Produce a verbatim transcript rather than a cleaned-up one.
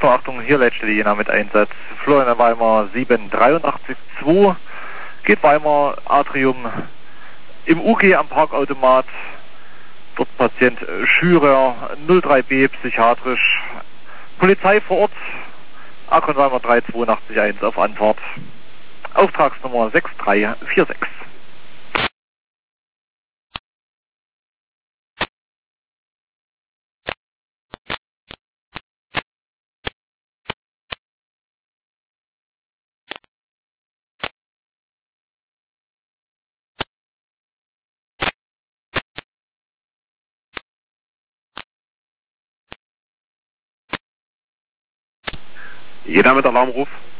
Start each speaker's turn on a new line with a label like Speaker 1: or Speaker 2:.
Speaker 1: Achtung, Achtung, hier Leitstelle Jena mit Einsatz. Florian Weimar sieben drei acht zwei. Geht Weimar, Atrium im U G am Parkautomat. Dort Patient Schürer null drei B, psychiatrisch. Polizei vor Ort. Akron Weimar drei zwei acht eins auf Antwort. Auftragsnummer sechs drei vier sechs.
Speaker 2: Jeder mit Alarmruf.